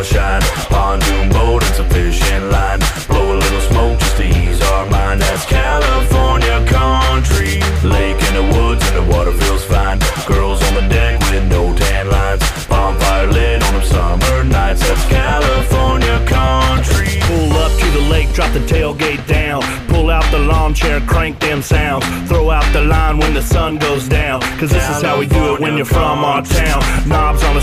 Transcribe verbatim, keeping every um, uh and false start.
stars shine. Pontoon boat and some fishing line. Blow a little smoke just to ease our mind. That's California country. Lake in the woods and the water feels fine. Girls on the deck with no tan lines. Bonfire lit on them summer nights. That's California country. Pull up to the lake, drop the tailgate down. Pull out the lawn chair, crank them sounds. Throw out the line when the sun goes down. Cause this is how we do it when you're from our town. Knobs on the